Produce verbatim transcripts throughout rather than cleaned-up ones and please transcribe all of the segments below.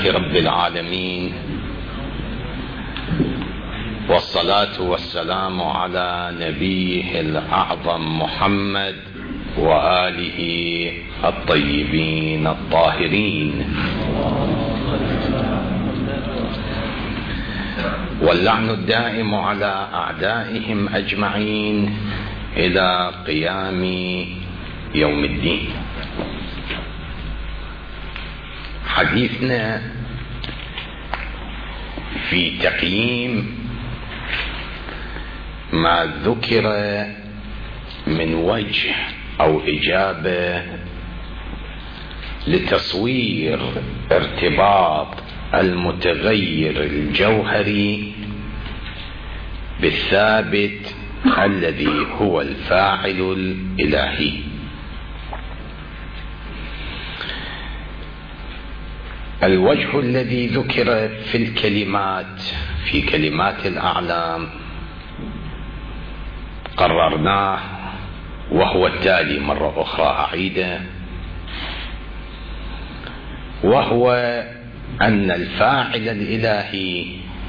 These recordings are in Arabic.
لله رب العالمين، والصلاة والسلام على نبيه الأعظم محمد وآله الطيبين الطاهرين، واللعن الدائم على أعدائهم أجمعين إلى قيام يوم الدين. حديثنا في تقييم ما ذكر من وجه أو إجابة لتصوير ارتباط المتغير الجوهري بالثابت الذي هو الفاعل الإلهي. الوجه الذي ذكر في الكلمات في كلمات الأعلام قررناه، وهو التالي مرة أخرى أعيده، وهو أن الفاعل الإلهي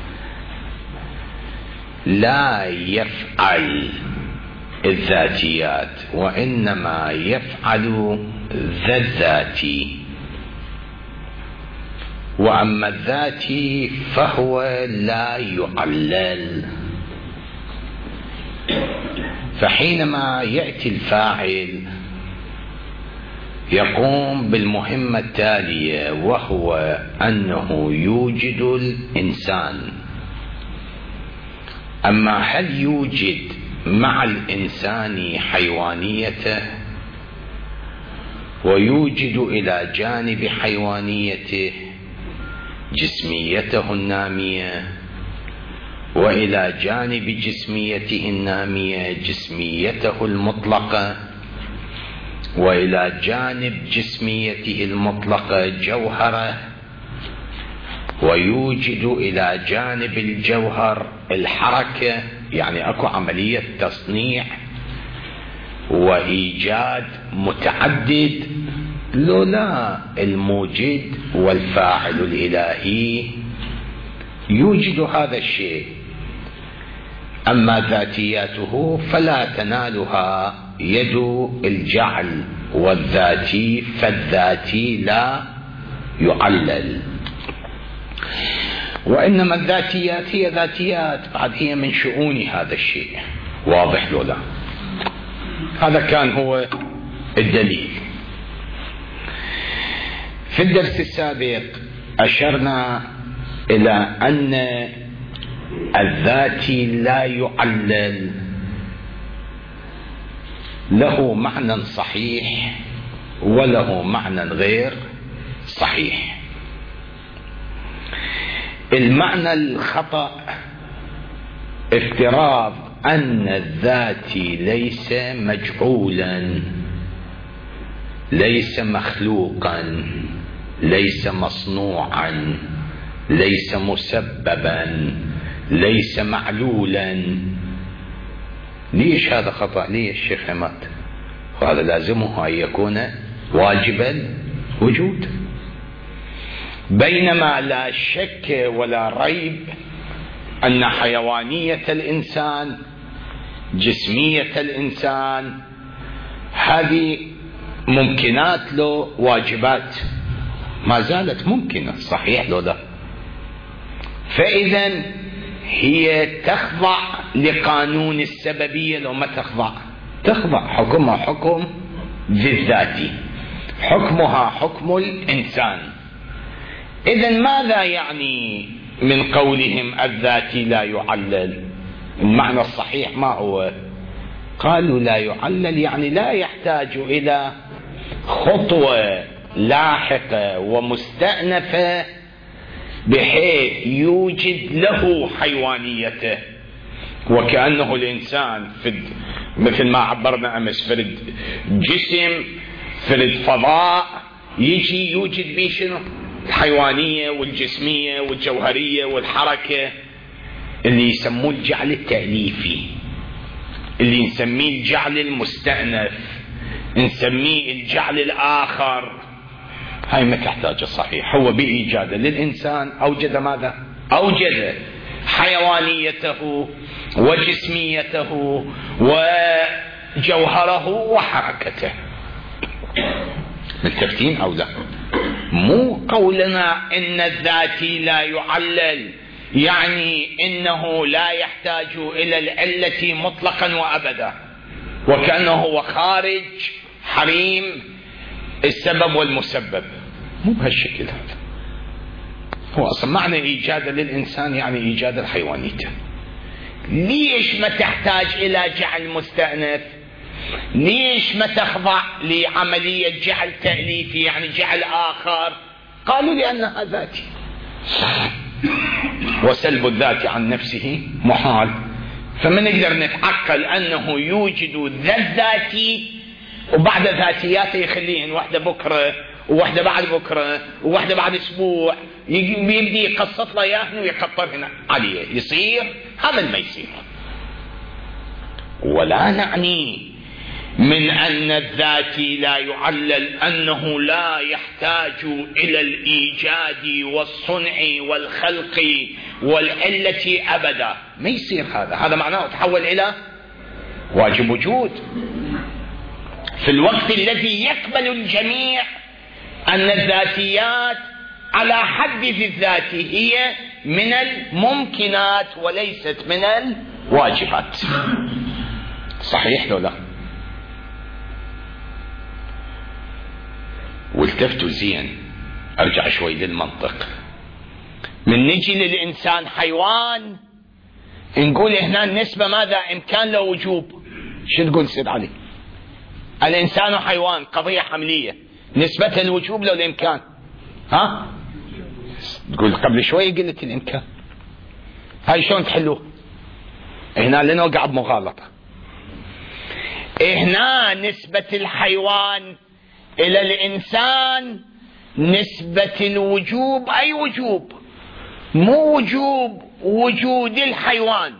لا يفعل الذاتيات، وإنما يفعل ذا الذاتي، وأما الذاتي فهو لا يعلل. فحينما يأتي الفاعل يقوم بالمهمة التالية، وهو أنه يوجد الإنسان. أما هل يوجد مع الإنسان حيوانيته، ويوجد إلى جانب حيوانيته جسميته النامية، وإلى جانب جسميته النامية جسميته المطلقة، وإلى جانب جسميته المطلقة جوهره، ويوجد إلى جانب الجوهر الحركة، يعني أكو عملية تصنيع وإيجاد متعدد، لولا الموجد والفاعل الإلهي يوجد هذا الشيء. أما ذاتياته فلا تنالها يد الجعل والذاتي، فالذاتي لا يعلل، وإنما الذاتيات هي ذاتيات، بعد هي من شؤون هذا الشيء. واضح لولا؟ هذا كان هو الدليل. في الدرس السابق أشرنا إلى أن الذاتي لا يعلل، له معنى صحيح وله معنى غير صحيح. المعنى الخطأ افتراض أن الذاتي ليس مجعولا، ليس مخلوقا، ليس مصنوعا، ليس مسببا، ليس معلولا. ليش هذا خطأ؟ ليش شيخ حماد؟ وهذا لازمه أن يكون واجبا وجود، بينما لا شك ولا ريب أن حيوانية الإنسان، جسمية الإنسان، هذه ممكنات له، واجبات ما زالت ممكنة. صحيح لو لا؟ فإذا هي تخضع لقانون السببية لو ما تخضع؟ تخضع. حكمها حكم ذي الذاتي، حكمها حكم الإنسان. إذن ماذا يعني من قولهم الذاتي لا يعلل؟ المعنى الصحيح ما هو؟ قالوا لا يعلل يعني لا يحتاج إلى خطوة لاحقة ومستأنفة بحيث يوجد له حيوانيته، وكأنه الإنسان في مثل ما عبرنا أمس فرد جسم، فرد فضاء، يجي يوجد به شنو؟ الحيوانية والجسمية والجوهرية والحركة، اللي يسموه الجعل التأليفي، اللي نسميه الجعل المستأنف، نسميه الجعل الآخر. هاي ما تحتاج صحيح. هو بإيجاده للإنسان أوجد ماذا؟ أوجد حيوانيته وجسميته وجوهره وحركته. ملتفتين أو لا؟ مو قولنا إن الذاتي لا يعلل يعني إنه لا يحتاج إلى العلة مطلقا وأبدا، وكأنه هو خارج حريم السبب والمسبب. مو بهالشكل هذا. هو أصلا معنى إيجاد للإنسان يعني إيجاد الحيوانية. ليش ما تحتاج إلى جعل مستأنف؟ ليش ما تخضع لعملية جعل تأليفي يعني جعل آخر؟ قالوا لأنها ذاتي، وسلب الذات عن نفسه محال. فما نقدر نتعقل أنه يوجد ذا الذاتي وبعد ذاتياته يخليهن واحدة بكرة وواحدة بعد بكرة وواحدة بعد أسبوع، يبدي يقصط له إياهن ويقطرهن عليه. يصير هذا ما يصير. ولا نعني من أن الذاتي لا يعلل أنه لا يحتاج إلى الإيجاد والصنع والخلق والعلة أبدا. ما يصير هذا. هذا معناه تحول إلى واجب وجود في الوقت الذي يقبل الجميع أن الذاتيات على حد الذات هي من الممكنات وليست من الواجبات. صحيح لو لا؟ والتفتوا زين. أرجع شوي للمنطق. من نجي للإنسان حيوان نقول هنا النسبة ماذا؟ إمكان له وجوب. شو تقول سيد علي؟ الإنسان حيوان قضية حملية، نسبة الوجوب لو الإمكان؟ ها؟ تقول قبل شوي قلت الإمكان. هاي شلون تحلوه؟ هنا لنا وقع بمغالطة. هنا نسبة الحيوان إلى الإنسان نسبة الوجوب. أي وجوب؟ مو وجوب وجود الحيوان،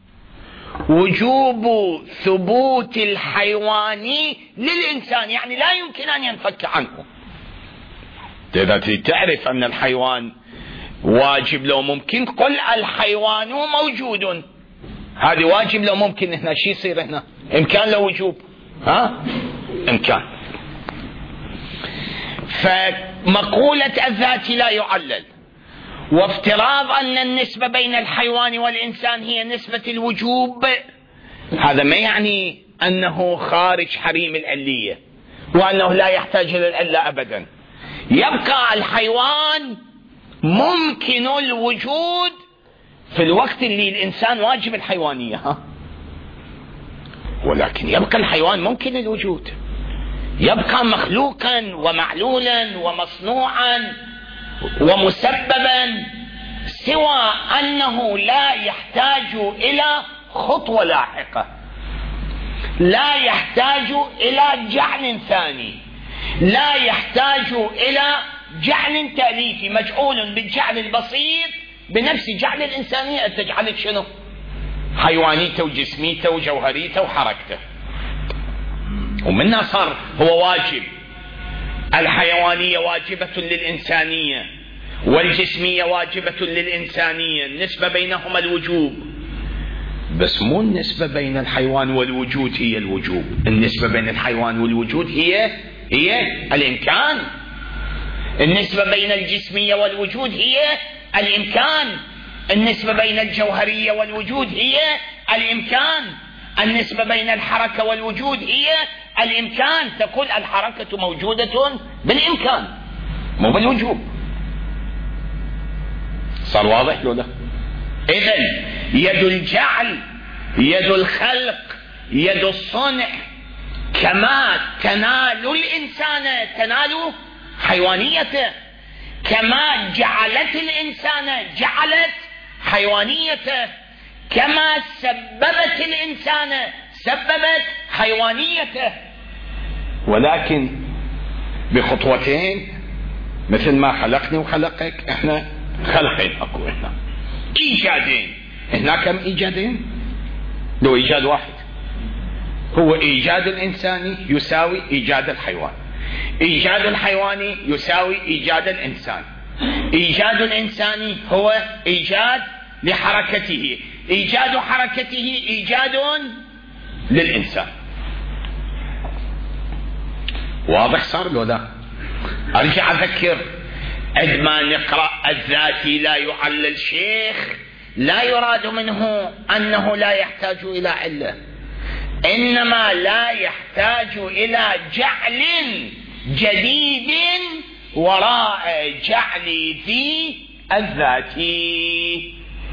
وجوب ثبوت الحيوان للإنسان، يعني لا يمكن أن ينفك عنه. إذا تعرف أن الحيوان واجب لو ممكن قل الحيوان موجود. هذه واجب لو ممكن. هنا شي يصير؟ هنا إمكان لو وجوب. ها؟ إمكان. فمقولة الذات لا يعلل وافتراض أن النسبة بين الحيوان والإنسان هي نسبة الوجوب، هذا ما يعني أنه خارج حريم العلية وأنه لا يحتاج إلى العلة أبدا. يبقى الحيوان ممكن الوجود في الوقت اللي الإنسان واجب الحيوانية. ها؟ ولكن يبقى الحيوان ممكن الوجود، يبقى مخلوقا ومعلولا ومصنوعا ومسببا، سوى أنه لا يحتاج إلى خطوة لاحقة، لا يحتاج إلى جعل ثاني، لا يحتاج إلى جعل تأليفي، مجعول بالجعل البسيط بنفس جعل الإنسانية. أنت جعلت شنو؟ حيوانيته وجسميته وجوهريته وحركته، ومنها صار هو واجب. الحيوانية واجبة للإنسانية والجسمية واجبة للإنسانية، النسبة بينهما الوجوب. بس مو النسبة بين الحيوان والوجود هي الوجوب، النسبة بين الحيوان والوجود هي هي الإمكان. النسبة بين الجسمية والوجود هي الإمكان. النسبة بين الجوهرية والوجود هي الإمكان. النسبة بين الحركة والوجود هي الإمكان. تقول الحركة موجودة بالإمكان مو بالوجوب. صار واضح لو لا؟ إذن يد الجعل، يد الخلق، يد الصنع، كما تنال الإنسان تنال حيوانيته، كما جعلت الإنسان جعلت حيوانيته، كما سببت الإنسان سببت حيوانيته، ولكن بخطوتين. مثل ما خلقني وخلقك، احنا خلقين اكو، احنا ايجادين. هنا كم ايجادين؟ لو ايجاد واحد. هو ايجاد الانساني يساوي ايجاد الحيوان. إيجاد الحيواني يساوي إيجاد الإنسان، إيجاد الإنسان هو إيجاد لحركته، إيجاد حركته إيجاد للإنسان. واضح صار لو لا؟ أرجع أذكر، عندما نقرأ الذاتي لا يعلل شيخ لا يراد منه أنه لا يحتاج إلى علة، إنما لا يحتاج إلى جعل جديد وراء جعل ذي الذاتي.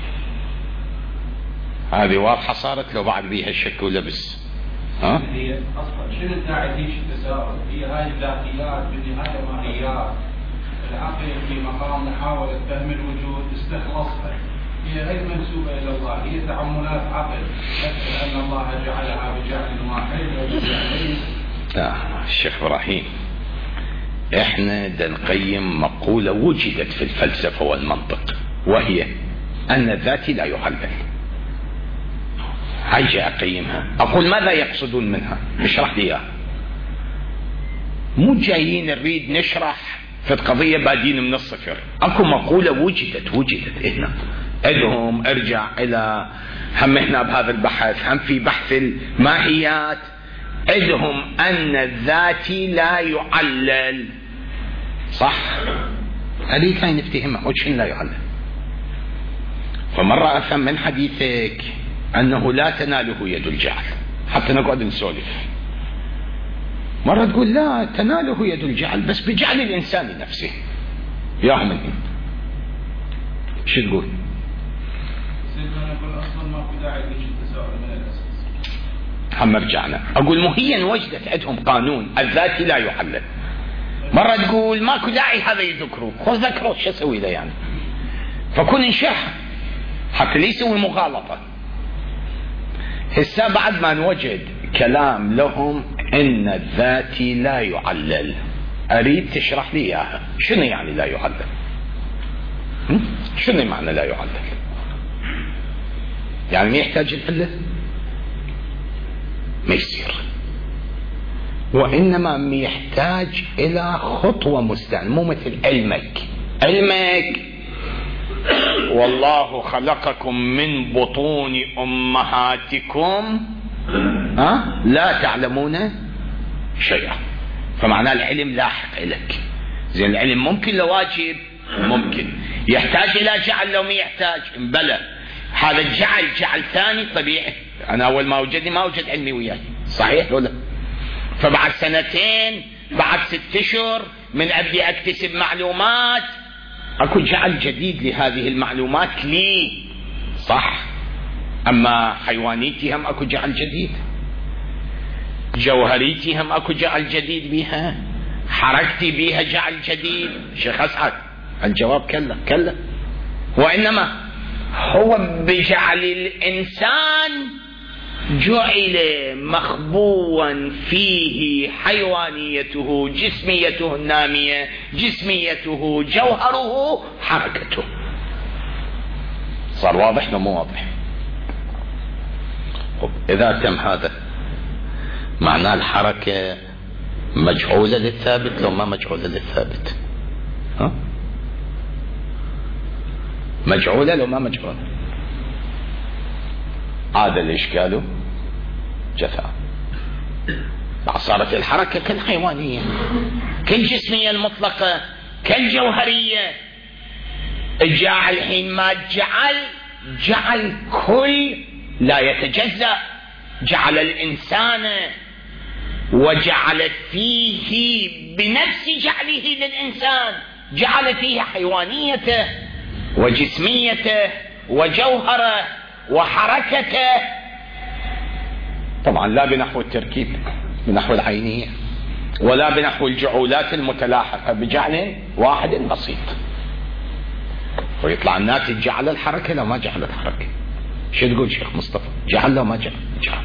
هذه واضحة صارت لو بعد بيها الشك ولبس؟ ها؟ هي أصلا شنو الداعي ليش التساؤل؟ هي هاي الذاتيات بالنهاية ماهيات، العقل في مقام محاولة فهم الوجود استخلصها، هي غير منسوبة إلى الله، هي تعملات عقل، لأن الله جعلها بجعل واحد وبجعلين. لا الشيخ إبراهيم، إحنا نقيم مقولة وجدت في الفلسفة والمنطق، وهي أن الذاتي لا يعلل. هاي جاء أقيمها، أقول ماذا يقصدون منها؟ اشرح لي إياها. مو جايين نريد نشرح في القضية بادين من الصفر، أكو مقولة وجدت وجدت هنا إلهم. ارجع إلى هم إحنا بهذا البحث، هم في بحث الماهيات، إلهم أن الذاتي لا يعلل. صح؟ هذه كاين نفتهمها، وش لا يعلل. فمرة أفهم من حديثك أنه لا تناله يد الجعل، حتى نقعد نسولف. مرة تقول لا تناله يد الجعل بس بجعل الإنسان نفسه. ياهم منهم شو تقول؟ سيدنا نقول أصلا ما في داعي ليش التساؤل من الأساس. هم رجعنا أقول مهيا وجدت عندهم قانون الذاتي لا يعلل. مرة تقول ماكو داعي هذا يذكروه، خذ ذكره شو أسوي له يعني؟ فكون انشح حتى لا يسوي مغالطة. هسه بعد ما نوجد كلام لهم ان الذاتي لا يعلل، اريد تشرح لي اياها. شنو يعني لا يعلل؟ شنو معنى لا يعلل؟ يعني ما يحتاج العلة؟ ما يصير، وانما يحتاج الى خطوة مستقلة. مو مثل علمك، علمك والله خلقكم من بطون أمهاتكم أه؟ لا تعلمون شيئا، فمعناه العلم لاحق لك. زين العلم ممكن لواجب، ممكن يحتاج إلى جعل لو ما يحتاج بلى. هذا الجعل جعل ثاني طبيعي، أنا أول ما وجدني ما وجد علمي وياي، صحيح ولا؟ فبعد سنتين بعد ست أشهر من أبدي أكتسب معلومات، أكو جعل جديد لهذه المعلومات لي، صح؟ أما حيوانيتي هم أكو جعل جديد، جوهريتي هم أكو جعل جديد بها، حركتي بها جعل جديد. شيخ أسعد الجواب كلا كلا، وإنما هو بجعل الإنسان جعل مخبوا فيه حيوانيته، جسميته النامية، جسميته، جوهره، حركته. صار واضح لو مو واضح؟ إذا تم هذا معناه الحركة مجعولة للثابت لو ما مجعولة للثابت؟ ها؟ مجعولة لو ما مجعولة؟ عاد الإشكال جثاء. صارت الحركة كالحيوانية، كالجسمية المطلقة، كالجوهرية. جعل الحين ما جعل جعل كل لا يتجزأ، جعل الإنسان وجعل فيه بنفس جعله للإنسان، جعل فيه حيوانيته وجسميته وجوهره وحركته، طبعا لا بنحو التركيب بنحو العينية، ولا بنحو الجعولات المتلاحقة، بجعل واحد بسيط. ويطلع الناتج جعل الحركة لو ما جعل الحركة. شو تقول شيخ مصطفى؟ جعل لو ما جعل جعل،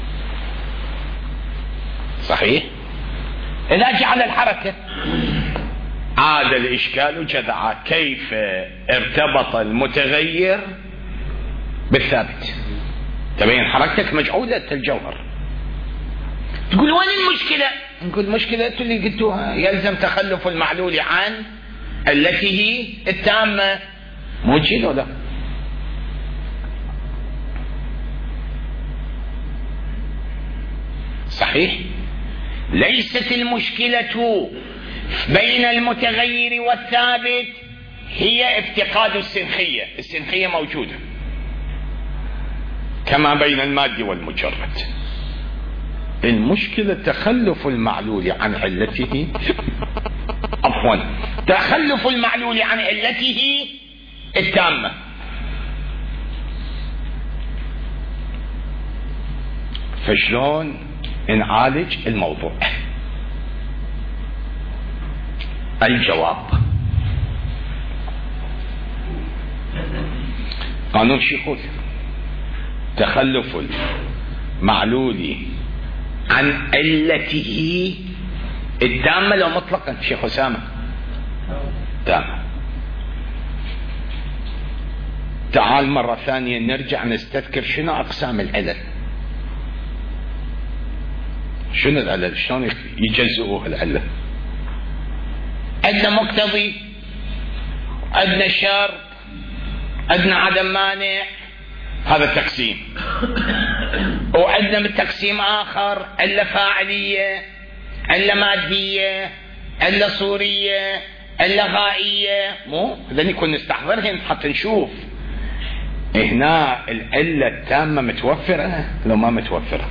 صحيح؟ إذا جعل الحركة عاد الإشكال جذعا، كيف ارتبط المتغير بالثابت؟ تبين حركتك مجعولة الجوهر. تقول وين المشكلة؟ نقول مشكلة اللي قلتوها، يلزم تخلف المعلول عن علته التامة، مو كذا ولا؟ صحيح. ليست المشكلة بين المتغير والثابت هي افتقاد السنخية، السنخية موجودة كما بين المادي والمجرد. المشكلة تخلف المعلول عن علته، عفوا تخلف المعلول عن علته التامة. فشلون نعالج الموضوع؟ الجواب قانون شيخوذ، تخلف المعلول عن علته التامة لو مطلقا. شيخ أسامة تامة. تعال مرة ثانية نرجع نستذكر شنو أقسام العلل، شنو العلل، شلون يجزئوها العلل. عندنا مقتضي، عندنا شرط، عندنا عدم مانع، هذا تقسيم. وعندنا من تقسيم آخر علة فاعلية، علة مادية، علة صورية، علة غائية. مو هذني كنا نستحضرهن حتى نشوف هنا العلة التامة متوفرة لو ما متوفرة.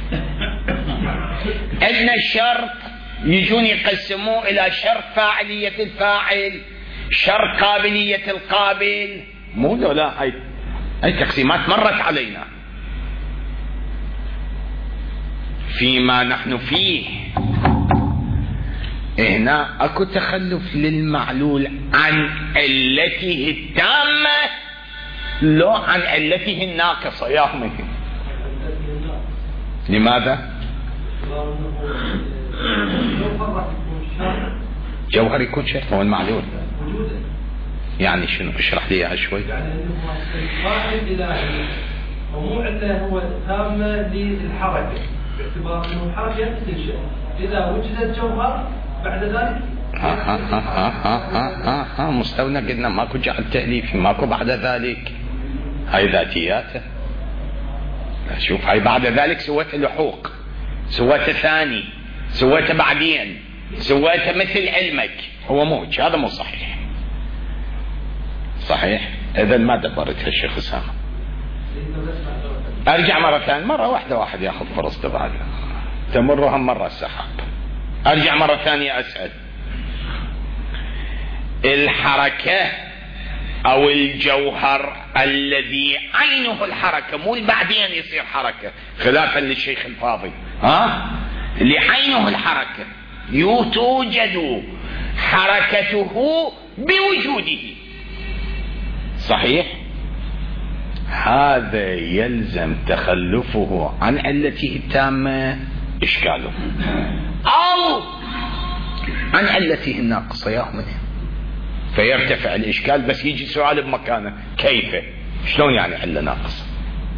عندنا الشرط يجون يقسموه إلى شرط فاعلية الفاعل، شرط قابلية القابل. مو لا، هاي هاي تقسيمات مرت علينا فيما نحن فيه. هنا اكو تخلف للمعلول عن علته التامة لو عن علته الناقصة. يا أخي لماذا؟ جوهر يكون شرط هو المعلول. يعني شنو؟ اشرح لي اياها شوي. يعني انه الفاعل اذا مو عنده هو تامه للحركه باعتبار انه الحركه تنشئ، اذا وجدت جوهر بعد ذلك ها ها ها ها ها ها ها مستونا قلنا ماكو جعل تأليفي، ماكو بعد ذلك. هاي ذاتياته. شوف هاي بعد ذلك سويت لحوق، سويت ثاني، سويت بعدين، سويت مثل علمك. هو موج، هذا مو صحيح. صحيح. اذا ما دبرتها الشيخ اسامه. ارجع مره ثانيه، مره واحده واحد ياخذ فرصته بعد تمرها مره السحاب. ارجع مره ثانيه اسال. الحركه او الجوهر الذي عينه الحركه، مو بعدين يصير حركه خلافا للشيخ الفاضل، ها اللي عينه الحركه توجد حركته بوجوده. صحيح. هذا يلزم تخلفه عن علته التامة إشكاله أو عن علته الناقصة يا أخواني، فيرتفع الإشكال. بس يجي سؤال بمكانه، كيف؟ شلون يعني علة ناقصة؟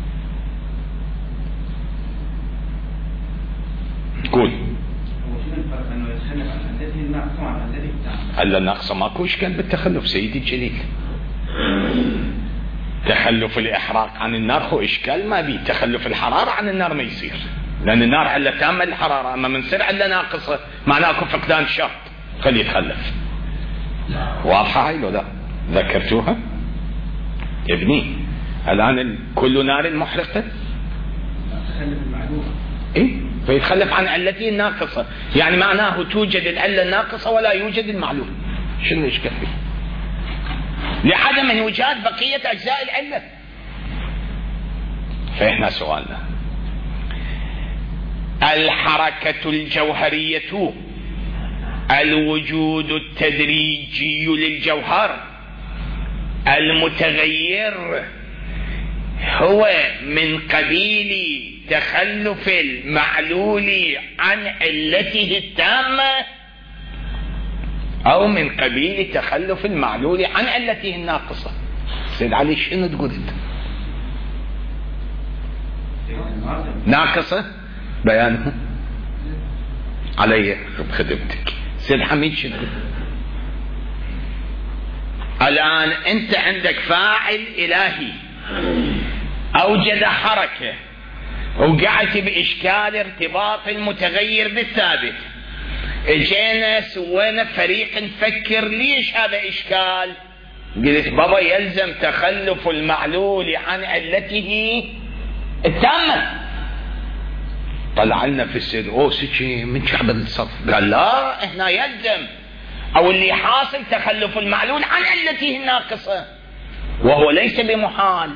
قول. علة ناقصة ماكو إشكال بالتخلف سيدي الجليل. تخلف الإحراق عن النار هو إشكال ما بيه. تخلف الحرارة عن النار ما يصير، لأن النار علة تامة للحرارة. أما من سر علة ناقصة معناه فقدان شرط، خليه يتخلف. واضحة هاي لو لا ذكرتوها ابني؟ الآن كل نار محرقة تخلف المعلومة إيه؟ فيتخلف عن علته الناقصة، يعني معناه توجد العلة الناقصة ولا يوجد المعلوم. شنو الإشكال فيه؟ لعدم وجود بقية أجزاء العلة. فإحنا سؤالنا الحركة الجوهرية الوجود التدريجي للجوهر المتغير هو من قبيل تخلف المعلول عن علته التامة أو من قبيل تخلف المعلول عن علته الناقصة. سيد علي شنو تقول انت؟ ناقصة بيانه علي بخدمتك. سيد حميد شنو؟ الآن أنت عندك فاعل إلهي أوجد حركة وقعت بإشكال ارتباط المتغير بالثابت. اجينا سوينا فريق نفكر ليش هذا إشكال. قلت بابا يلزم تخلف المعلول عن علته التامة. طلع لنا في السيد اوه سكي من شعب الصف. قال لا هنا يلزم او اللي حاصل تخلف المعلول عن علته الناقصة وهو ليس بمحال.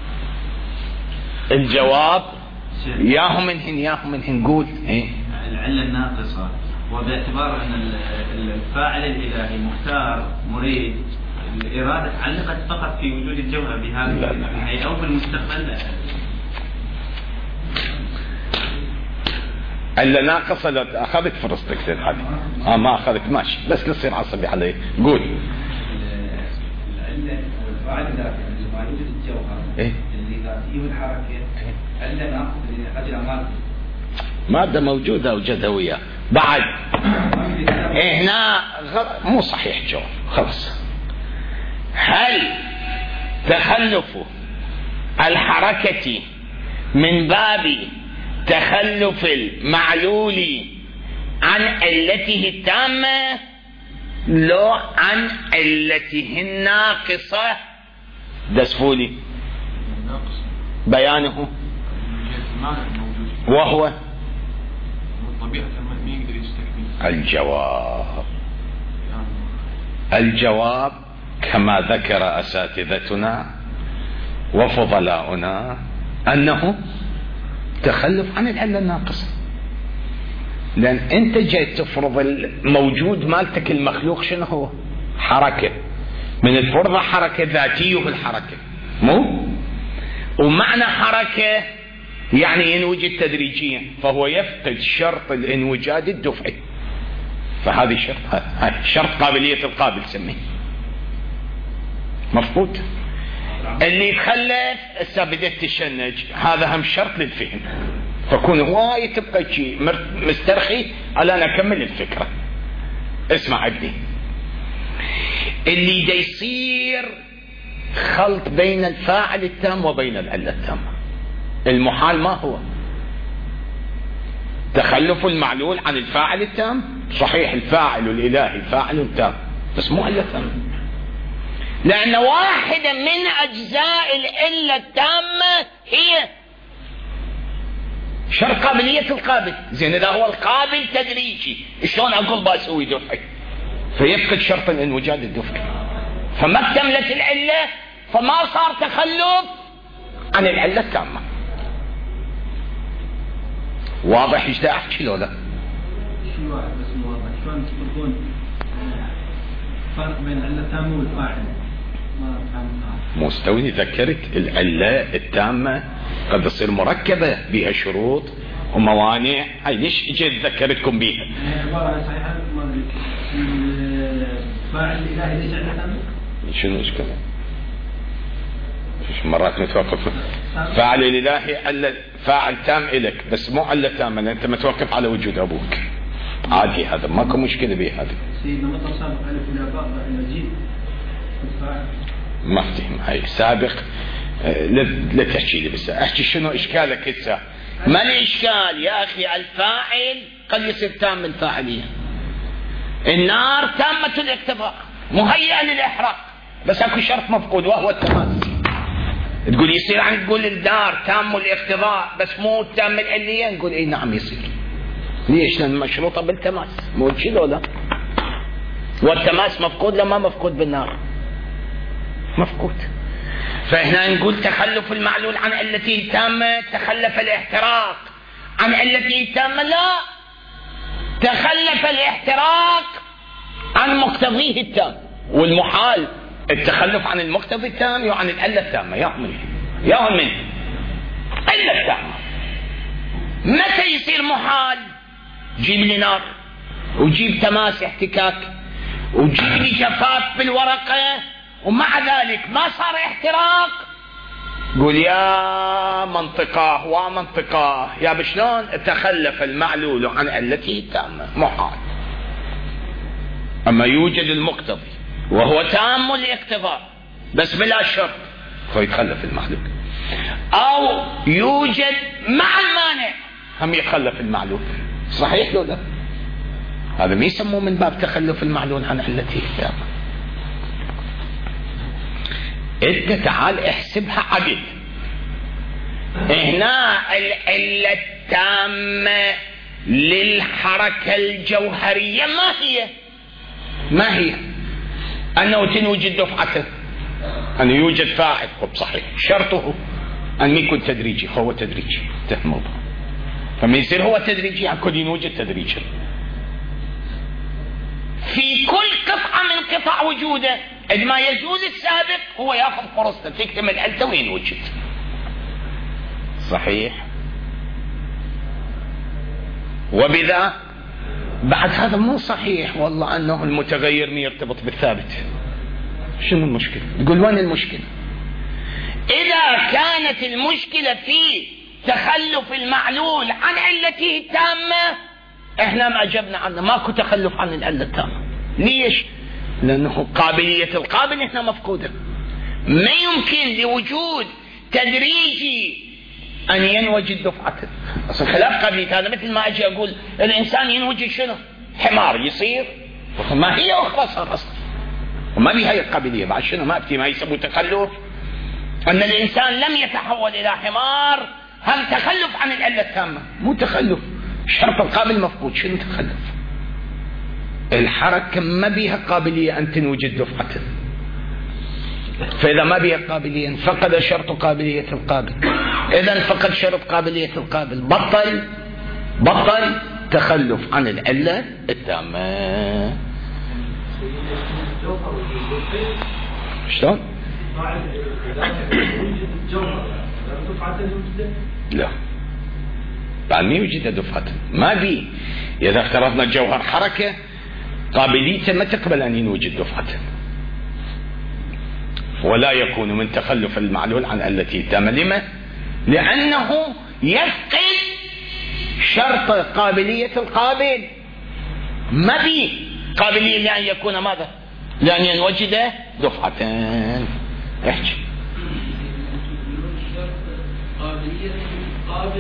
الجواب ياهم منهن ياهم منهن قول ايه؟ العلة الناقصة وباعتبار ان الفاعل الالهي مختار مريد الإرادة علقت فقط في وجود الجوهر بهذه النهاية أو في المستقبل. إلا ناقصة لو أخذت فرصتك سيد علي. آه ما أخذت ماشي بس نصير عصبي عليه. قول. العلة والفاعل الذاتي اللي ما يوجد الجوهر إيه؟ اللي ذاتيه الحركة علة ناقصة اللي أجل مادة. مادة موجودة وجدها وياه. بعد. إيه هنا غ... مو صحيح جواب خلاص. هل تخلف الحركة من باب تخلف المعلول عن علته التامة لو عن علته الناقصة؟ دسفولي بيانه وهو الجواب. الجواب كما ذكر أساتذتنا وفضلاؤنا أنه تخلف عن العلة الناقصة. لأن أنت جاي تفرض الموجود مالتك المخلوق شنو هو؟ حركة. من الفرضة حركة ذاتية الحركة مو؟ ومعنى حركة يعني ينوجد تدريجيا فهو يفقد شرط الانوجاد الدفعي. فهذه شرط هاي شرط قابلية القابل سميه مفقود. اللي يتخلف هسه بدأت تشنج هذا هم شرط للفهم. فكون هواي تبقى شيء مسترخي على أن أكمل الفكرة. اسمع ابني اللي دا يصير خلط بين الفاعل التام وبين العلة التامة. المحال ما هو؟ تخلف المعلول عن الفاعل التام. صحيح الفاعل الإلهي فاعل تام بس مو علة تامة. لأن واحدة من أجزاء العلة التامة هي شرط قابلية القابل. زين إذا هو القابل تدريجي شلون أقول بأسوي دفعي؟ فيفقد شرط الانوجاد الدفعي فما اكتملت العلة فما صار تخلف عن العلة التامة. واضح ايش دا احكي لو لا؟ شيء واحد بس مو واضح. شلون تكون فرق بين العلة التامة والفاعل؟ ما فهمت. مستوي ذكرت العلة التامة قد تصير مركبة بها شروط وموانع. هاي ليش اجيت ذكرتكم بيها؟ عبارة عن صحيحة ما ادري الفاعل الالهي ليش علة تامة؟ شنو ايش كذا؟ مرات متوقف فاعل الالهي علة فاعل تام إلك بس مو علة تامة لأن انت متوقف على وجود ابوك. عادي هذا ماكو مشكلة به. هذا سيدنا مطر سابق ألف إلى باء إلى جيم ما افتهم هاي سابق. لا تحكي لي بس احكي شنو اشكالك هسه. ما الاشكال يا اخي؟ الفاعل قد يصير تام من فاعليه. النار تامة الاقتضاء مهيئة للاحراق بس اكو شرط مفقود وهو التماس. تقول يصير يعني تقول الدار تام الاقتضاء بس مو تام العلية؟ نقول اي نعم يصير. ليش؟ لان مشروطة بالتماس مو كذا ولا؟ والتماس مفقود لما مفقود بالنار مفقود. فهنا نقول تخلف المعلول عن علته التامة تخلف الاحتراق عن علته التامة. لا تخلف الاحتراق عن مقتضيه التام. والمحال التخلف عن المقتضي التام وعن العلة التامة. ياهم من ياهم من علة التامة. متى يصير محال؟ جيب لي نار وجيب تماس احتكاك وجيب لي جفاف بالورقة ومع ذلك ما صار احتراق قول يا منطقة ومنطقة يا بشلون تخلف المعلول عن علته التامة محال. أما يوجد المقتضي وهو تام الاقتضاء بس بلا شرط فيتخلف المعلول، أو يوجد مع المانع هم يتخلف المعلول. صحيح لو لا؟ هذا ما يسموه من باب تخلف المعلول عن علته التامة. انت تعال احسبها عدل. هنا العلة التامة للحركة الجوهرية ما هي؟ ما هي؟ أنه تنوجد دفعة، أنه يوجد فاعل. خب صحيح، شرطه أن يكون تدريجي، هو تدريجي انتهى الموضوع. فما يصير هو تدريجي يكون يوجد تدريجا في كل قطعة من قطع وجوده. عندما يزول السابق هو ياخذ فرصته تكتمل علته وين وجد. صحيح. وبذا بعد هذا مو صحيح والله أنه المتغير ما يرتبط بالثابت. شنو المشكلة؟ تقول وين المشكلة؟ إذا كانت المشكلة في تخلف المعلول عن علته التامة احنا ما أجبنا عنه، ماكو تخلف عن العلة التامة. ليش؟ لأنه قابلية القابل هنا مفقودة. ما يمكن لوجود تدريجي أن ينوجد دفعة. أصلا خلاف قابلية هذا مثل ما أجي أقول الإنسان ينوجد شنو؟ حمار يصير، ما هي أخرى صار أصلا وما بها هي القابلية. بعد شنو ما أبتي ما يسموه تخلف؟ أن الإنسان لم يتحول إلى حمار هم تخلف عن العلة التامة. مو تخلف، شرط القابل مفقود. شنو تخلف؟ الحركة ما بها قابلية أن تنوجد دفعة، فإذا ما بها قابلية فقد شرط قابلية القابل. إذا فقد شرط قابلية القابل، بطل بطل تخلف عن العلة التامة. شلون؟ لا بعد ما يوجد دفعة ما بي. إذا افترضنا الجوهر حركة قابليته ما تقبل أن يوجد دفعة، ولا يكون من تخلف المعلول عن التي تم. لما؟ لأنه يفقد شرط قابلية القابل. ما بي قابلية لأن يكون ماذا؟ لأن ينوجد دفعتين. احكي. قابلية القابل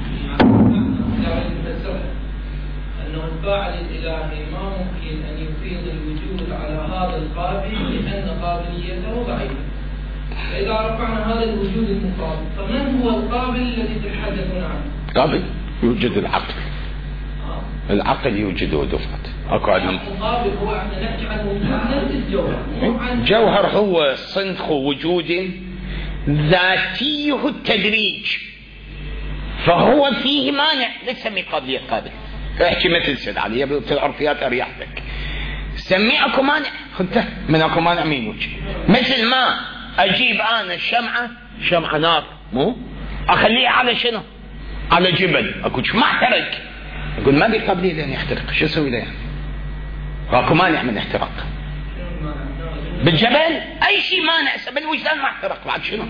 أنه الفاعل الإلهي ما ممكن أن يفيد الوجود على هذا القابل لأن قابليته ضعيفة. فإذا رفعنا هذا الوجود المقابل فمن هو القابل الذي تتحدثون عنه؟ قابل يوجد العقل. آه. العقل يوجد دفعة. أكو عندنا القابل هو أن نحكي عن وجود نفس الجوهر. الجوهر هو صنخ وجود ذاتيه التدريج، فهو فيه مانع نسميه قابلية قابل. احكي مثل سيد علي في العرفيات اريحتك. سمي اكو مانع، خنته من اكو مانع مين وجه. مثل ما اجيب انا الشمعة شمعة نار مو اخليها على شنو؟ على جبل اكو ما احترق. اقول ما بي قابلية لان يحترق، شو اسوي له يعني؟ اكو مانع من احتراق بالجبل. اي شيء مانع بالوجدان ما احترق. بعد شنو؟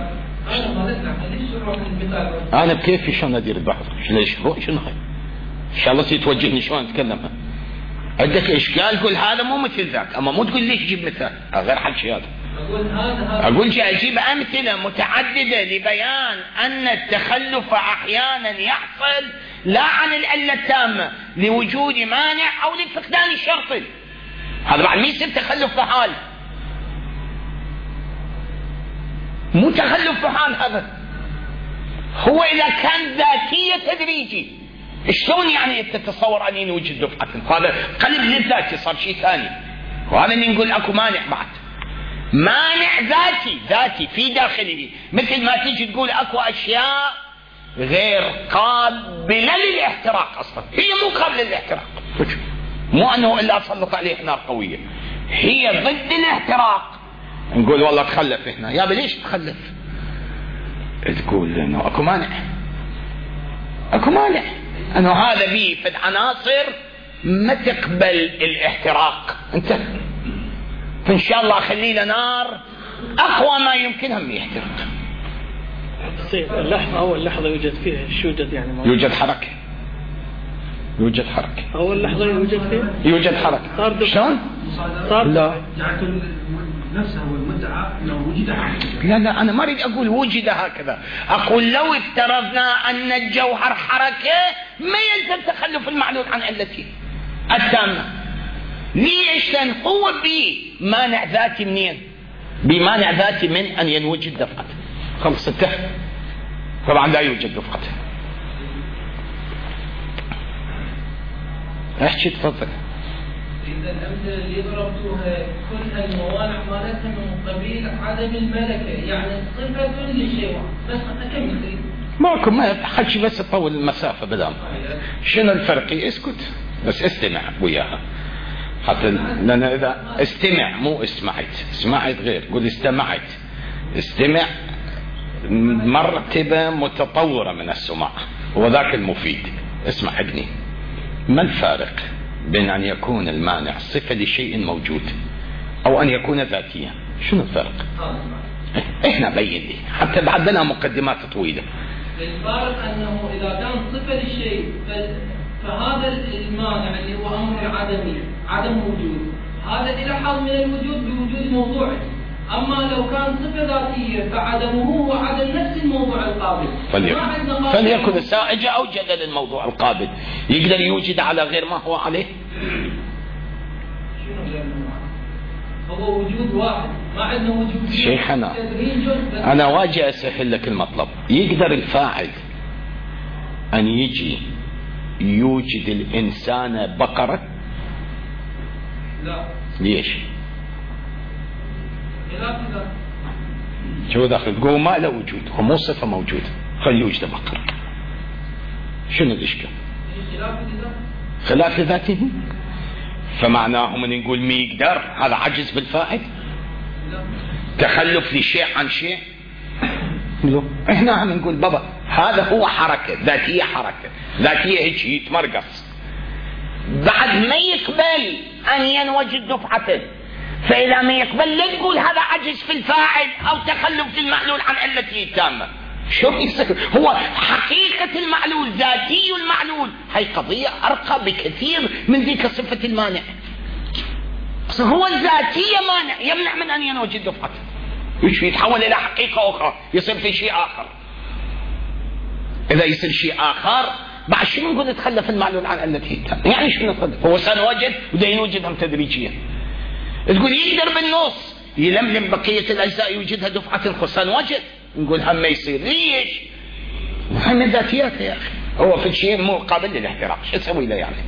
انا بكيفي شلون ادير البحر؟ ليش روح شنو هاي؟ ان شاء الله سيتوجهني شلون اتكلم. عندك اشكال قول هذا مو مثل ذاك، اما مو تقول ليش جيب مثال غير حكي هذا. اقول جاي اجيب امثله متعدده لبيان ان التخلف احيانا يحصل لا عن العله التامه لوجود مانع او لفقدان الشرط. هذا بعد ما يصير تخلف فحال، مو تخلف فحال. هذا هو اذا كان ذاتيه تدريجي. شلون يعني انت تتصور ان يوجد دفعه؟ هذا قلب للذاتي صار شيء ثاني. وهذا اللي نقول اكو مانع بعد، مانع ذاتي ذاتي في داخله. مثل ما تيجي تقول اكو اشياء غير قابله للاحتراق، اصلا هي مو قابله للاحتراق، مو انه الا اسلط عليه نار قويه، هي ضد الاحتراق. نقول والله تخلف هنا. يا ليش تخلف؟ تقول انه اكو مانع، اكو مانع انه هذا بيه في العناصر ما تقبل الاحتراق. انت فان شاء الله اخلي له نار اقوى ما يمكن هم يحترق. اللحظة أول لحظة يوجد فيها شو يوجد يعني موجود. يوجد حركة يوجد حركة أول لحظة يوجد فيها يوجد حركة شلون؟ صار لا نفسه والمدعى لو وجد لا لا أنا ما أريد أقول وجد هكذا، أقول لو افترضنا أن الجوهر حركة ما يلزم تخلف المعلول عن علته التامة. ليش؟ لأن هو بمانع ذاتي منين؟ بمانع ذاتي من أن ينوجد دفعة. خمس ستة طبعا لا يوجد دفعة. احكي تفضل. إذا الأمثلة اللي ضربتوها كلها الموانع مالتها من قبيل عدم الملكة، يعني صفة لشيء بس أكمل. ماكو ما حكي بس تطول المسافة بدام. شنو الفرق؟ اسكت بس استمع وياها حتى لأن إذا استمع مو اسمعت، اسمعت غير، قل استمعت. استمع مرتبة متطورة من السماع وذاك المفيد. اسمع ابني، ما الفارق بين أن يكون المانع صفة لشيء موجود أو أن يكون ذاتيا؟ شنو الفرق؟ احنا بين لي حتى بعد لنا مقدمات طويلة. الفارق أنه إذا كان صفة للشيء فهذا المانع اللي هو أمر العدمي عدم وجود، هذا إلى حظ من الوجود بوجود موضوعه. أما لو كان صفة ذاتية فعدمه هو عدم نفس الموضوع القابل. فليكن, فليكن السائج أوجد للموضوع القابل، يقدر يوجد على غير ما هو عليه. شنو غير هو وجود واحد ما عندنا وجود شيخنا أنا واجي أسهل لك المطلب. يقدر الفاعل أن يجي يوجد الإنسان بقرة؟ لا. ليش؟ شو داخل تقول ما له وجود، هو مو صفة موجودة، خليه يوجد بقرة. شنو الإشكال؟ خلاف ذاته. فمعناه من نقول ما يقدر هذا عجز بالفاعل، تخلف لشيء عن شيء. لا احنا عم نقول بابا هذا هو حركة ذاتية، حركة ذاتية هيك يتمرقص بعد ما يقبل أن ينوجد دفعته. فإذا ما يقبل لا تقول هذا عجز في الفاعل أو تخلف في المعلول عن علته التامة. شو يصير؟ هو حقيقة المعلول ذاتي المعلول، هاي قضية أرقى بكثير من ذيك صفة المانع. هو الذاتية مانع يمنع من أن ينوجد دفعته، وش يتحول إلى حقيقة أخرى، يصير في شيء آخر. إذا يصير شيء آخر بعد شنو نقول تخلف المعلول عن علته التامة؟ يعني شنو نتخلف؟ هو سنوجد وده ينوجدهم تدريجيا. تقول يقدر بالنص يلملم بقية الأجزاء يوجدها دفعة خصان وجد، نقول هم ما يصير. ليش؟ هم ذاتيات يا أخي، هو في شيء مو قابل للاحتراق، شو اسوي له يعني؟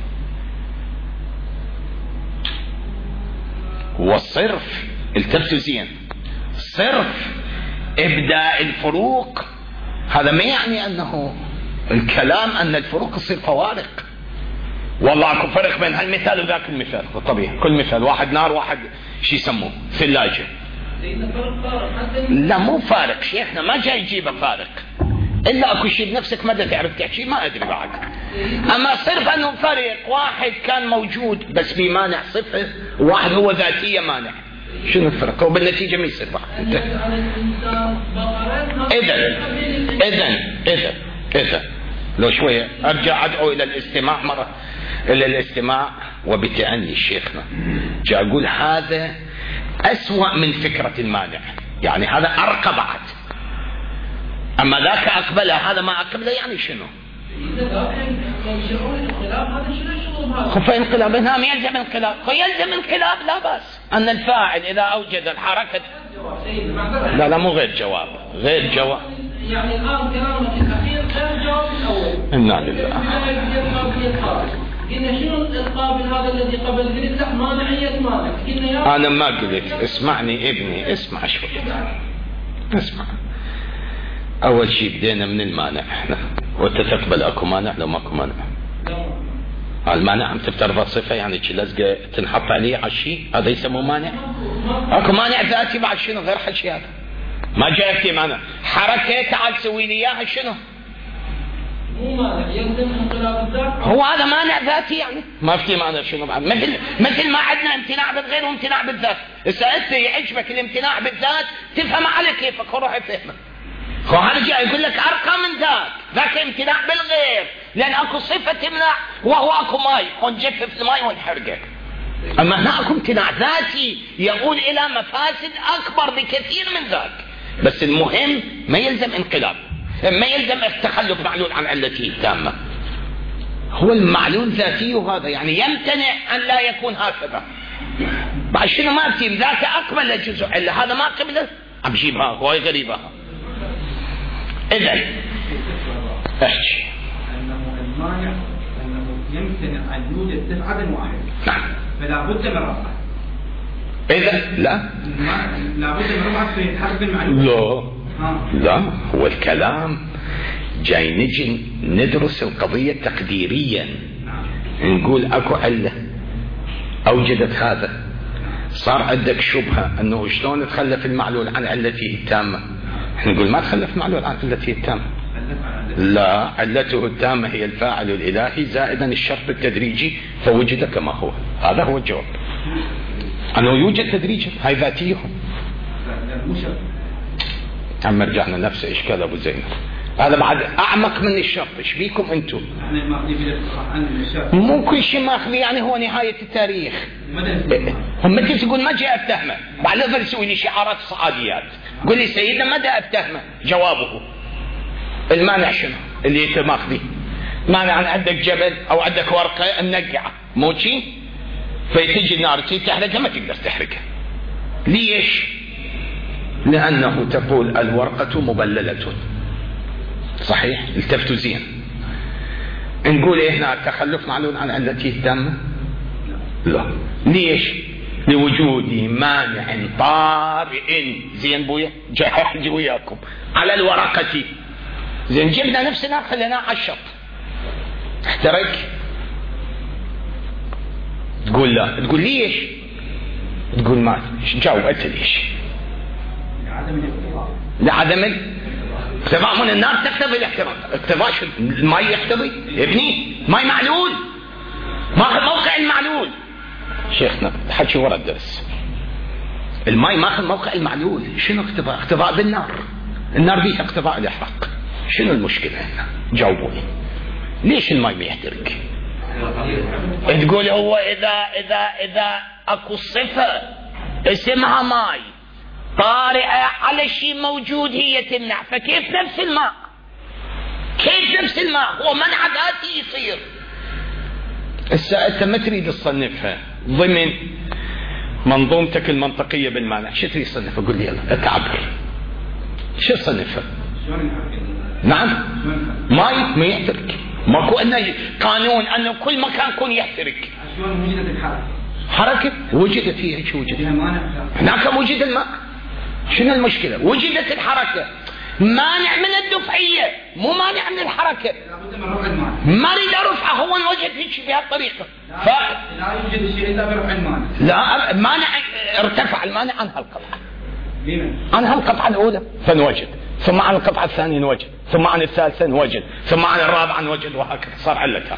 والصرف التفتوا زين، صرف إبداء الفروق هذا ما يعني أنه الكلام أن الفروق تصير فوارق. والله اكو فرق بين هالمثال وذاك المثال طبيعي، كل مثال واحد نار واحد شي يسموه ثلاجة. لا مو فارق شيخنا، ما جاي يجيبه فارق الا اكو شيء بنفسك ما تعرف تحكي ما ادري بعد. اما صرف انه فرق، واحد كان موجود بس بمانع صفة، واحد هو ذاتية مانع. شنو الفرق؟ وبالنتيجة ما يصير واحد. اذا اذا اذا اذا لو شوية ارجع ادعو الى الاستماع مرة، الى الاستماع وبتأني شيخنا جاء اقول هذا اسوأ من فكرة المانع، يعني هذا ارقى بعد. اما ذاك اقبله هذا ما اقبله، يعني شنو؟ خف انقلاب هنا ما يلزم انقلاب، يلزم انقلاب لا بأس ان الفاعل اذا اوجد الحركة. لا لا مو غير جواب، غير جواب. يعني الآن كلامك الأخير غير جواب الأول. إنا لله. قلنا شنو القابل هذا الذي قبل قلت له مانعية مانع. قلنا يا أنا ما قلت، اسمعني ابني اسمع شوي. اسمع. أول شيء بدينا من المانع احنا، وأنت تقبل أكو مانع لو ماكو مانع. المانع عم تفترض صفة يعني شي لزقة تنحط عليه على الشيء هذا يسموه مانع. أكو مانع ذاتي بعد شنو غير حكي هذا. ما جاء في معنى حركة تعال سوي لي اياها شنو؟ مو مانع يلزم انقلاب الذات. هو هذا مانع ذاتي يعني ما في معنى شنو بعد، مثل مثل ما عندنا امتناع بالغير وامتناع بالذات. إذا أنت يعجبك الامتناع بالذات تفهم على كيفك وروح افهمه. وهذا جاي يقول لك ارقى من ذاك، ذاك امتناع بالغير، لان اكو صفه تمنع وهو اكو ماي ونجفف الماي ونحرقه. اما هنا اكو امتناع ذاتي يؤول الى مفاسد اكبر بكثير من ذاك. بس المهم ما يلزم انقلاب، ما يلزم تخلف معلول عن علته التامه. هو المعلول ذاتي هذا يعني يمتنع ان لا يكون هكذا. بعد شنو ما اكتب ذاك اقبل لجزء عله، هذا ما قبله عم جيبها وهي غريبه. اذا احكي انه المانع انه يمتنع ان يوجد دفعه واحده. نعم. فلا بد من رفعه. اذا لا لا بد من رفعه في حرف المعلوم. لا لا، هو الكلام جاي نجي ندرس القضيه تقديريا. نقول اكو عله اوجدت هذا، صار عندك شبهه انه شلون تخلف المعلول عن علته التامه. نقول ما تخلف معلول عن علته التامه، لا، علته التامه هي الفاعل الالهي زائدا الشرط التدريجي فوجد كما هو. هذا هو الجواب، انه يوجد تدريجا، هاي ذاتيهم. عم رجعنا نفس اشكال ابو زينب، هذا بعد اعمق من الشرط. ايش بيكم انتم؟ مو كل شيء ماخذ يعني هو نهايه التاريخ. هم انت تقول ما جاء افتهمه، بعد لا تسوي لي شعارات صعاديات. قول لي سيدنا ما جاء افتهمه، جوابه المانع شنو اللي انت ماخذه؟ مانع عن عندك جبل او عندك ورقه منقعه مو شيء، فيتجي النار تحرقها ما تقدر تحرقها. ليش؟ لانه تقول الورقه مبلله. صحيح؟ التفتوا زين. نقول إيه هنا تخلف معلول عن علته التامه؟ لا. ليش؟ لوجود مانع طارئ. زين بويا جاي وياكم على الورقه. زين جبنا نفسنا خلينا على الشط احترق. تقول لا. تقول ليش؟ تقول ما جاوب انت ليش؟ لعدم اقتضاء. من النار تقتضي الاحتراق. اقتضاء شو؟ الماء يقتضي يا ابني، ماء معلول، ماخذ موقع المعلول. شيخنا حكي ورا الدرس، الماء ماخذ موقع المعلول. شنو اقتضاء؟ اقتضاء بالنار. النار بيها اقتضاء الاحراق. شنو المشكله هنا؟ جاوبوني. ليش الماء بيحترق؟ تقول هو اذا اذا اذا اكو صفه اسمها ماء طارئة على شيء موجود هي تمنع، فكيف نفس الماء؟ كيف نفس الماء؟ هو منع ذاتي يصير. هسه انت ما تريد تصنفها ضمن منظومتك المنطقية بالمعنى، شو تريد تصنفها؟ قل لي يلا اتعبر. شو تصنفها؟ نعم ماي ما يحترق. ماكو انه قانون انه كل مكان يكون يحترق. شلون وجدت الحركة؟ حركة وجدت فيها. شو وجدت؟ هناك وجد الماء. شنو المشكلة؟ وجدت الحركة. مانع من الدفعية مو مانع من الحركة. ما اريد ارفعه، هو انوجد هيك بهالطريقة. ف... لا يوجد الشيء الا برفع المانع. لا مانع ارتفع المانع عن هالقطعة. عن هالقطعة الأولى فنوجد، ثم عن القطعة الثانية نوجد، ثم عن الثالثة نوجد، ثم عن الرابعة نوجد، وهكذا صار علتها.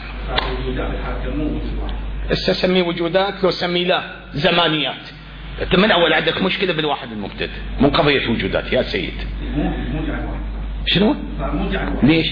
هسه سميه وجودات لو سميه لا زمانيات. انت من اول عندك مشكله بالواحد المبتدئ، مو قضيه وجودات يا سيد. شنو؟ ليش؟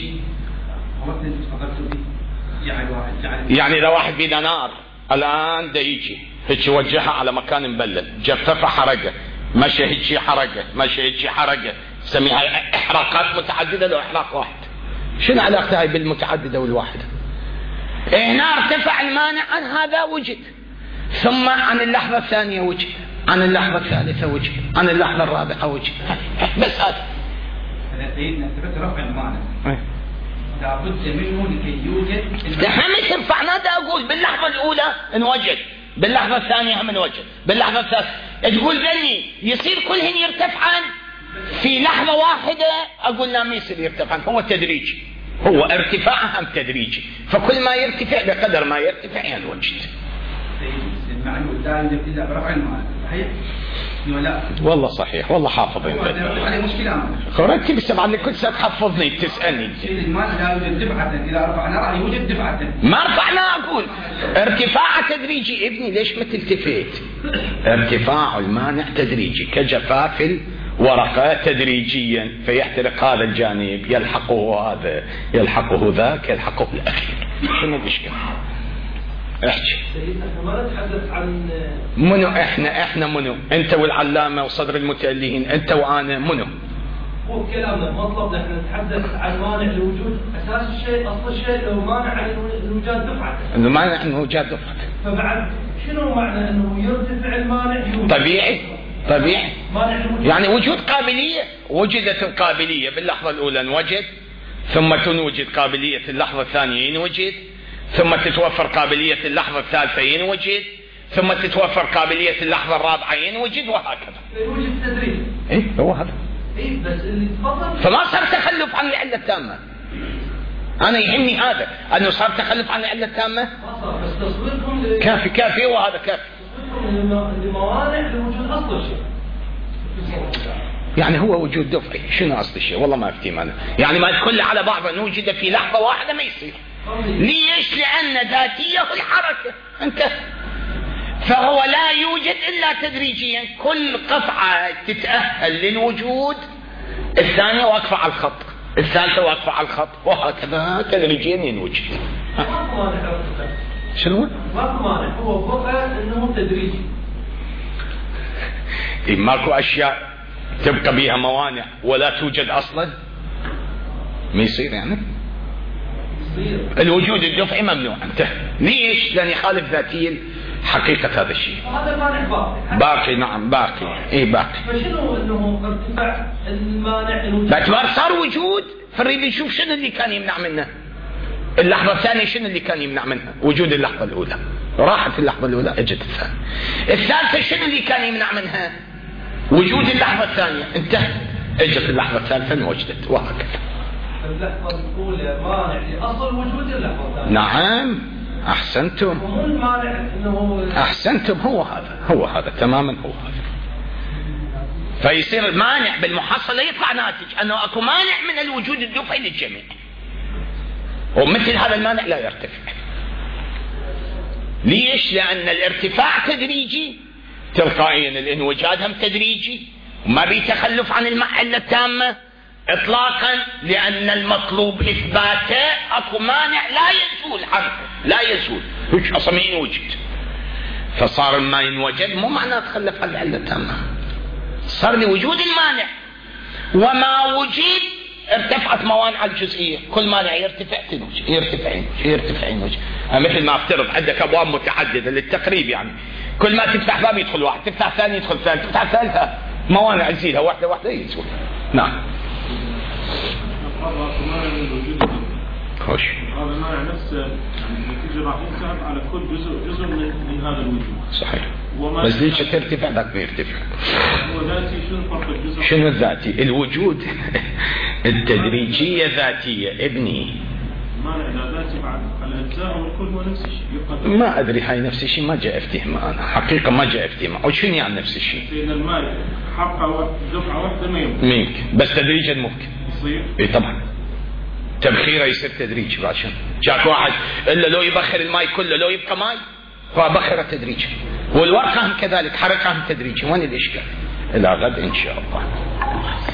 يعني اذا واحد بيده نار الان دا يجي هيك وجهها على مكان مبلل، جففها حرقه، مشى هيك حرقه، مشى هيك حرقه، سميها احراقات متعدده لو احراق واحد. شنو علاقتها هاي بالمتعدده والواحده؟ هنا ارتفع المانع عن هذا وجد، ثم عن اللحظة الثانية وجد، عن اللحظة الثالثة وجد، عن اللحظة الرابعة وجد. بس هذا سيدنا ثبت رفع المانع لابد منه لكي يوجد. هم رفعناه. دا اقول باللحظة الأولى انوجد، باللحظة الثانية هم انوجد، باللحظة الثالثة. تقول ذني يصير كلهن يرتفعان في لحظة واحدة؟ أقول لا ما يصير يرتفعان، هو تدريجي، هو ارتفاعهم تدريجي، فكل ما يرتفع بقدر ما يرتفع ينوجد. المعلول لا يوجد الا برفع المانع، صحيح؟ ولا؟ والله صحيح، والله حافظين. عليه مشكلة. خرجت بس بعد كل ساعة تحفظني تسألني. المانع لا يوجد دفعة، إذا رفعناه راح يوجد دفعة. ما رفعناه أقول ارتفاع تدريجي. ابني ليش ما تلتفت؟ ارتفاع المانع تدريجي كجفاف ورقة تدريجيا فيحترق هذا الجانب يلحقه هذا يلحقه ذاك يلحقه الأخير. شنو الإشكال؟ احكي. ما نتحدث عن منو احنا احنا منو انت والعلامة وصدر المتألهين انت وانا منو؟ مو كلامنا مطلب نحن نتحدث عن مانع لوجود اساس الشيء اصل الشيء لو مانع عن ايجاد دفعه. انه مانع عن ايجاد دفعه. فبعد شنو معنى انه يرتفع المانع يوجد؟ طبيعي طبيعي. مانع الوجود. يعني وجود قابلية، وجدت القابلية باللحظة الأولى انوجد، ثم تنوجد قابلية اللحظة الثانية ينوجد، ثم تتوفر قابلية اللحظة الثالثة ينوجد، ثم تتوفر قابلية اللحظة الرابعة ينوجد، وهكذا. يوجد تدريج. ايه هو هذا. ايه بس اللي تفضل. فما صار تخلف عن العلة التامة. أنا يهمني هذا أنه صار تخلف عن العلة التامة. ما صار بس تصويركم ل... كافي كافي وهذا كافي. تصويركم لموانع لوجود أصل الشيء. يعني هو وجود دفعي، شنو أصل الشيء؟ والله ما أفتهم أنا. يعني ما تكل على بعض نوجد في لحظة واحدة ما يصير. ليش؟ لأن ذاتية الحركة انتهى. فهو لا يوجد إلا تدريجيا، كل قطعة تتأهل للوجود الثانية واقفة على الخط، الثالثة واقفة على الخط، وهكذا تدريجيا ينوجد. شنو؟ ماكو مانع، هو بقى انه تدريجي. إيه ماكو أشياء تبقى بها موانع ولا توجد أصلا؟ ما يصير يعني؟ يصير. الوجود الدفعي ممنوع انتهى. ليش؟ لأن يخالف ذاتية حقيقة هذا الشيء. هذا مانع باقي. باقي نعم باقي. إيه باقي. فشنو انه ارتفاع المانع الوجود؟ باعتبار صار وجود، فنريد نشوف شنو اللي كان يمنع منه. اللحظة الثانية شنو اللي كان يمنع منها؟ وجود اللحظة الأولى، راحت اللحظة الأولى اجت الثانية. الثالثة شنو اللي كان يمنع منها؟ وجود اللحظة الثانية، انتهى اجت اللحظة الثالثة انوجدت، وهكذا. اللحظة الأولى مانع لأصل وجود اللحظة الثانية. نعم أحسنتم. ومو المانع إنه أحسنتم، هو هذا هو هذا تماما هو هذا. فيصير المانع بالمحصلة يطلع ناتج أنه أكو مانع من الوجود الدفعي للجميع، ومثل هذا المانع لا يرتفع. ليش؟ لأن الارتفاع تدريجي، تلقائيا الانوجاد هم تدريجي، وما بيتخلف عن المعلة التامة اطلاقا، لأن المطلوب إثباته أكو مانع لا يزول عنه، لا يزول وش أصلا ينوجد. فصار ما ينوجد مو معناه تخلف عن العلة التامة، صار لوجود المانع، وما وجد ارتفعت موانع الجزئية، كل مانع يرتفع تنوجد، يرتفع ينوجد يرتفع ينوجد. مثل ما افترض عندك أبواب متعددة للتقريب، يعني كل ما تفتح باب يدخل واحد، تفتح ثاني يدخل ثاني، تفتح ثالثة، موانع تزيدها واحدة واحدة يزول. نعم. خوش. هذا المانع نفسه يعني النتيجة راح ينسحب على كل جزء جزء من, من هذا الوجود. صحيح. بس ليش ترتفع ذاك بيرتفع؟ هو ذاتي شنو فرق الجزء؟ شنو الذاتي؟ الوجود التدريجية ذاتية ابني. المانع إذا ذاتي بعد الأجزاء والكل هو نفس الشيء. ما أدري هاي نفس الشيء، ما جاء افتهم أنا حقيقة ما جاء افتهم. أو شنو يعني نفس الشيء؟ لأن المانع حقه دفعة واحدة ما يمكن. ممكن بس تدريجا ممكن. يصير؟ إيه طبعا. تبخيره يصير تدريجي عشان جاك واحد الا لو يبخر الماء كله لو يبقى ماء فبخره تدريجي، والورقه هم كذلك حركه هم تدريجي. وين الاشكال؟ الى غد ان شاء الله.